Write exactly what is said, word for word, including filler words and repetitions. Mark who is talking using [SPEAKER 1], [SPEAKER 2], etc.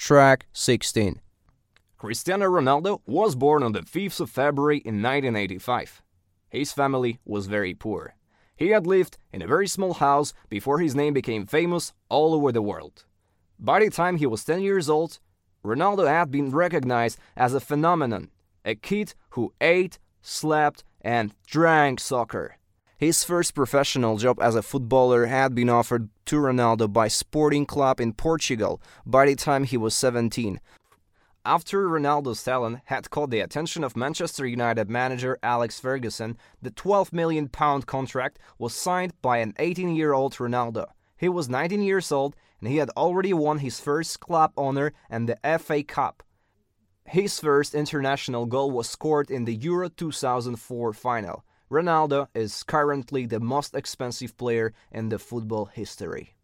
[SPEAKER 1] Track sixteen.
[SPEAKER 2] Cristiano Ronaldo was born on the fifth of February in nineteen eighty-five. His family was very poor. He had lived in a very small house before his name became famous all over the world. By the time he was ten years old, Ronaldo had been recognized as a phenomenon, a kid who ate, slept, and drank soccer. His first professional job as a footballer had been offered to Ronaldo by Sporting Club in Portugal by the time he was seventeen. After Ronaldo's talent had caught the attention of Manchester United manager Alex Ferguson, the twelve million pound contract was signed by an eighteen-year-old Ronaldo. He was nineteen years old and he had already won his first club honour and the F A Cup. His first international goal was scored in the Euro two thousand four final. Ronaldo is currently the most expensive player in the football history.